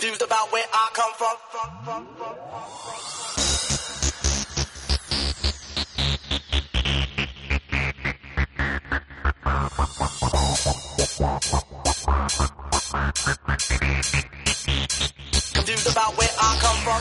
Confused about where I come from. Confused about where I come from.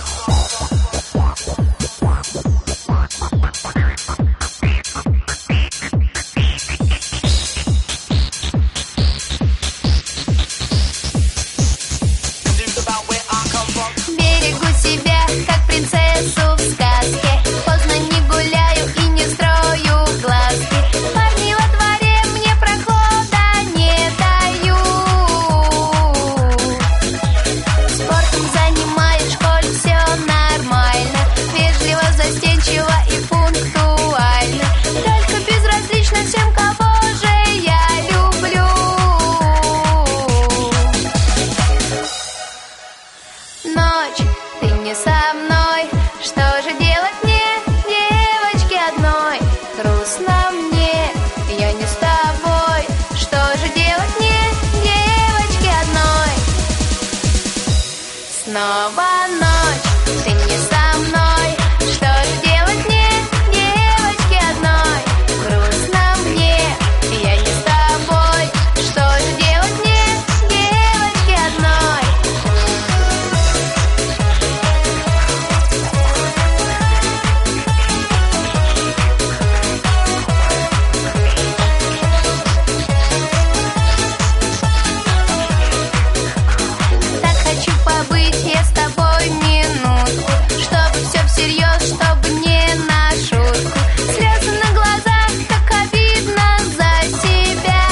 Снова ночь, ты не со мной. Что же делать мне, девочке одной? Грустно мне, я не с тобой. Что же делать мне, девочке одной? Так хочу побыть я с тобой минутку, чтобы все всерьез, чтобы не на шутку. Слезы на глазах, так обидно за себя.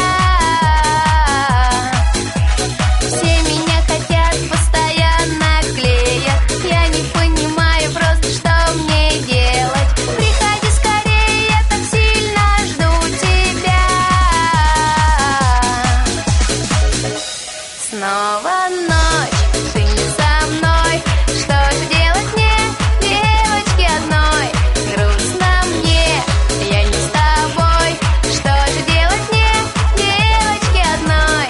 Все меня хотят, постоянно клеят. Я не понимаю просто, что мне делать. Приходи скорее, я так сильно жду тебя. Снова ночь, ты не со мной. Что же делать мне, девочке одной? Грустно мне, я не с тобой. Что же делать мне, девочке одной?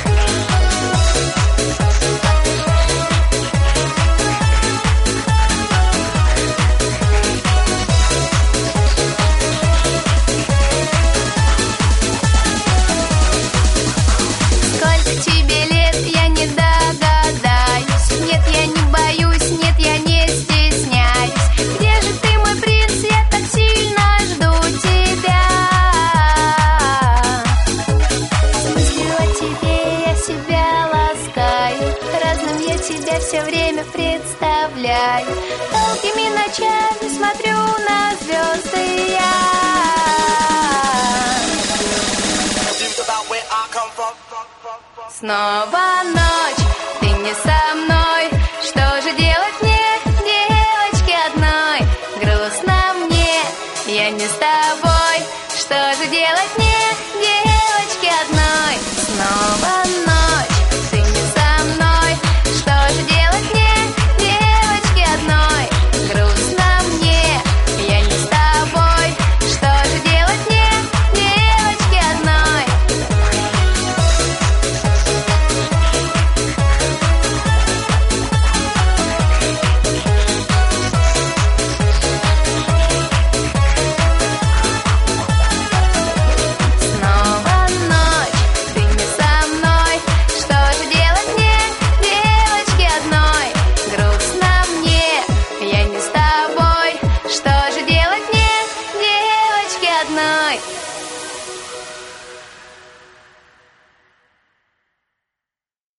Сколько тебе лет, я не догадаюсь. Нет, я не боюсь, нет, я не стесняюсь. Где же ты, мой принц, я так сильно жду тебя. С мыслью о тебе я себя ласкаю. Разным я тебя все время представляю. Долгими ночами смотрю на звезды я. Confused about where I come from. Снова ночь, ты не со мной. Что же делать мне, девочке одной? Грустно мне, я не с тобой. Что же делать мне, девочке одной? Снова ночь, ты не со мной. Что же делать мне, девочке одной? Грустно мне, я не с тобой. Что же делать мне, девочке одной? Снова ночь, ты не со мной. Что же делать мне, девочке одной? Грустно мне, я не с тобой. Что же делать мне, девочке одной?